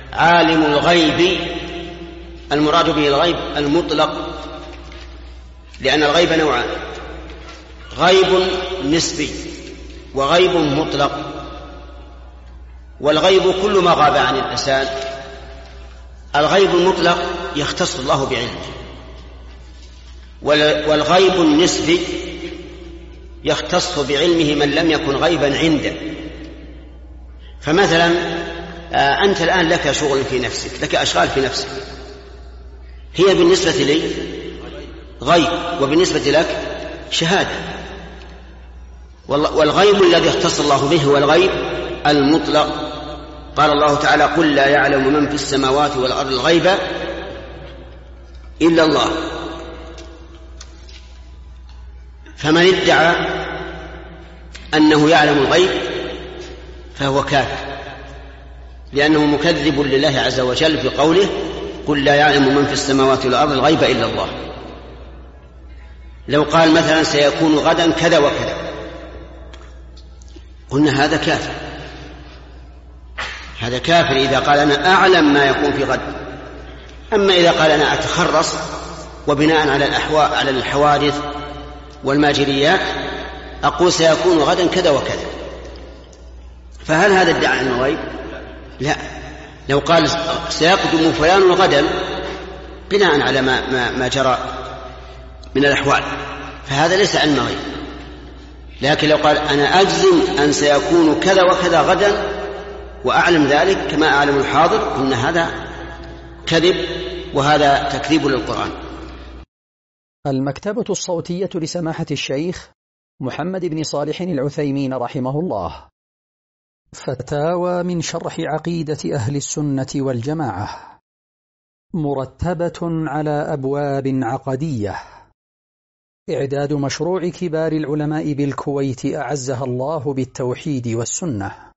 عالم الغيب المراد به الغيب المطلق، لأن الغيب نوعان: غيب نسبي وغيب مطلق. والغيب كل ما غاب عن الإنسان. الغيب المطلق يختص الله بعلمه، والغيب النسبي يختص بعلمه من لم يكن غيبا عنده. فمثلا أنت الآن لك شغل في نفسك، لك أشغال في نفسك، هي بالنسبة لي غيب وبالنسبة لك شهادة. والغيب الذي اختص الله به هو الغيب المطلق. قال الله تعالى: قل لا يعلم من في السماوات والأرض الغيب إلا الله. فمن ادعى أنه يعلم الغيب فهو كافر، لأنه مكذب لله عز وجل في قوله: قل لا يعلم من في السماوات والأرض الغيب إلا الله. لو قال مثلا سيكون غدا كذا وكذا، قلنا هذا كافر، هذا كافر إذا قال أنا أعلم ما يكون في غد. أما إذا قال أنا أتخرص وبناء على الحوادث والماجريات أقول سيكون غدا كذا وكذا، فهل هذا ادعاء علم الغيب؟ لا. لو قال سيقدم فلان غدا بناء على ما جرى من الأحوال فهذا ليس علم غيب. لكن لو قال أنا أجزم أن سيكون كذا وكذا غدا وأعلم ذلك كما أعلم الحاضر، قلنا هذا كذب، وهذا تكذيب للقرآن. المكتبة الصوتية لسماحة الشيخ محمد بن صالح العثيمين رحمه الله. فتاوى من شرح عقيدة أهل السنة والجماعة، مرتبة على أبواب عقدية. إعداد مشروع كبار العلماء بالكويت أعزها الله بالتوحيد والسنة.